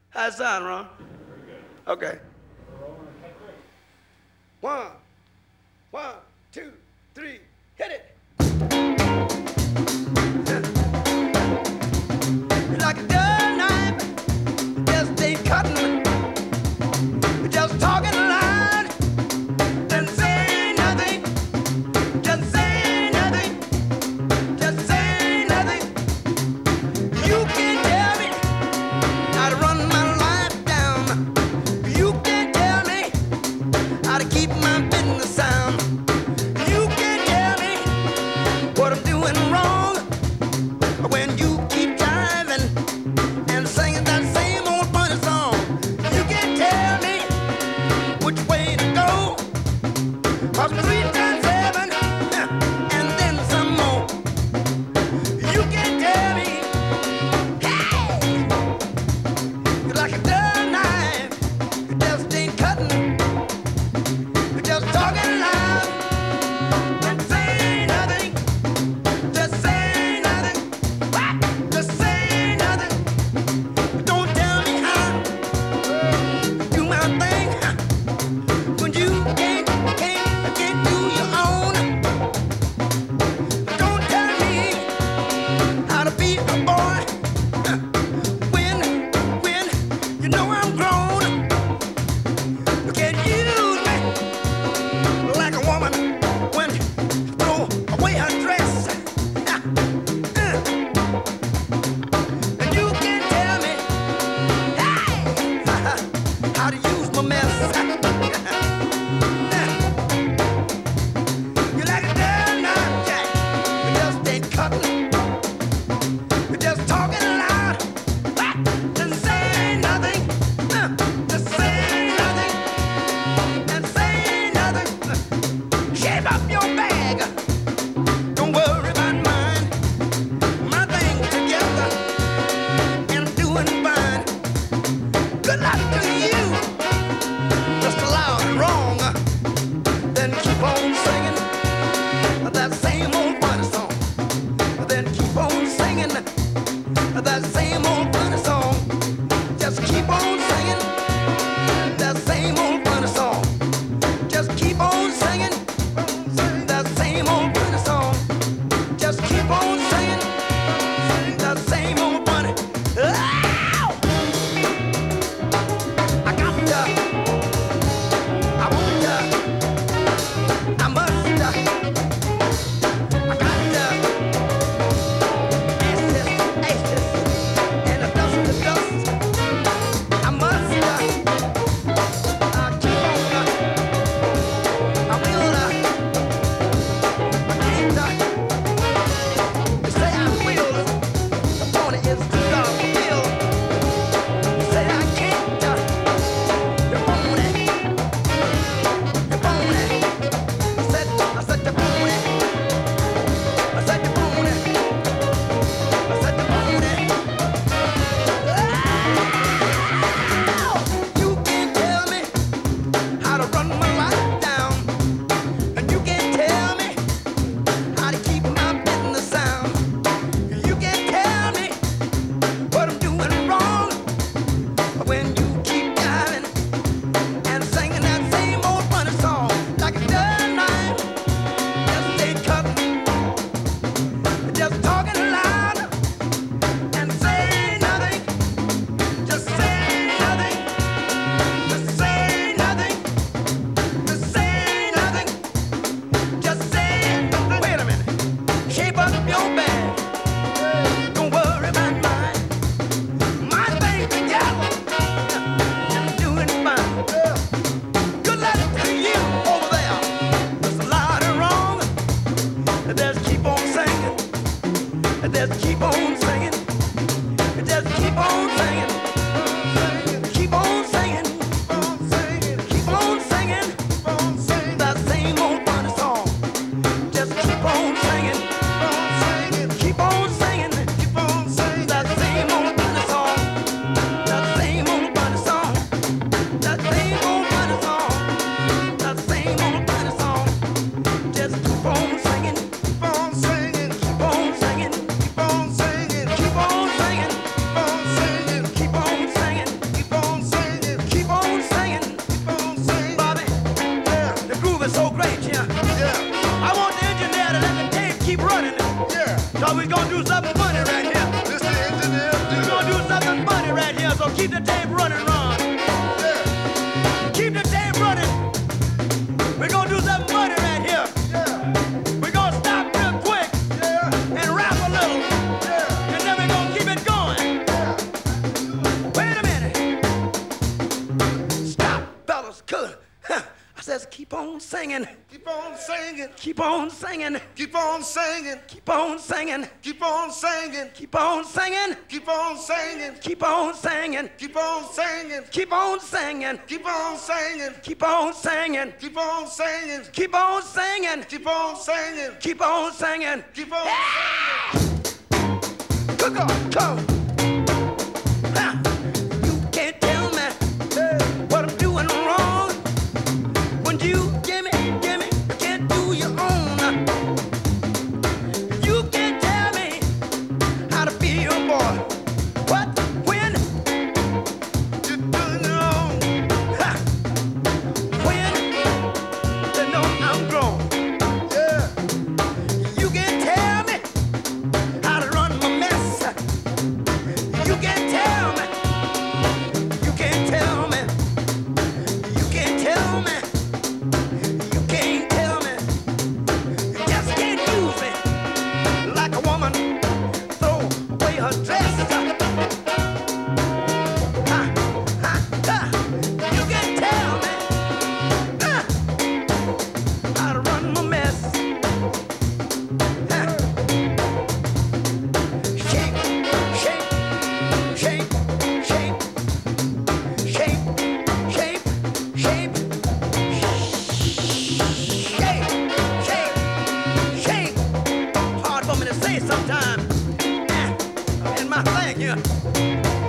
How's it sound, Ron? Okay. One, one, two, three, hit it. Like a dull knife, just ain't cutting. Just talking loud, then say nothing. Just say nothing. Just say nothing. You can't tell me how to run my life down. You can't tell me how to keep my business sound. You can't tell me what I'm doing wrong when you keep driving and singing that same old funny song. You can't tell me which way to go, 'cause 3 times 7 and then some more. You can't tell me, hey, you're like a dull knife, you just ain't cutting. You're just talking loud and say nothing. Just say nothing. What? Just say nothing. Don't tell me how to do my thing when you can't do your own. Don't tell me how to be a boy when you know I'm grown. You can't use me like a woman when you throw away her dress. And you can't tell me, hey, how to use my mess. You like a dull knife, Jack. You just ain't cutting. You're just talking loud. Just say nothing. Just say nothing. And say nothing. Shape up your bag. Don't worry about mine. My thing's together and I'm doing fine. Good luck to you. Just loud and wrong. Then keep on singing that same old funny song. Then keep on singing that same old funny song. Just keep on singing that same old funny song. Just keep on singing that same old funny song. Just keep on singing that same old funny. Ow! I got to, I want to, I must, I got to ace this, and the dust. I must, I keep on, I will, I can't, you say I will, the pony is too dark to kill. You say I can't, you pony, you pony. I said the pony, I said the pony, I said the pony. You can't tell me how to run my life down, and you can't tell me how to keep my business sound. You can't tell me what I'm doing wrong when you keep driving and singing that same old funny song like a dull knife. Just ain't cutting. Just talking loud and say nothing. Just say nothing. Just say nothing. Just say nothing. Just say nothing. Wait a minute. Shape up your bag. Don't worry about mine. My thing together 'cause we're gonna do something funny right here. This the engineer. We're gonna do something funny right here, so keep the tape running, Ron. Yeah. Keep the tape running. We're gonna do something funny right here. Yeah. We're gonna stop real quick Yeah. and rap a little, Yeah. and then we're gonna keep it going. Yeah. Wait a minute. Stop, fellas. Good. I says keep on singing. Keep on singing. Keep on singing. Keep on singing. Keep on singing. Keep on singing. Keep on singing. Keep on singing. Keep on singing. Keep on singing. Keep on singing. Keep on singing. Keep on singing. Keep on singing. Keep on singing. Keep on singing. Keep on singing. Keep on Good God, come. Ha. You can't tell me what I'm doing wrong. When you give me, can't do your own. You can't tell me how to feel, boy. What, when, You're doing your own. ha. When, you know I'm grown. Yeah. You can't tell me how to run my mess. You can't tell me. You can't tell me. You can't tell me. You can't tell me. You just can't use me like a woman throw away her dress. Ha, ha, ha. You can't tell me how to run my mess. Ha. Shake, shake, shake, shake, shape, shape, shape, shape, shape. Hard for me to say sometimes. In my thing here.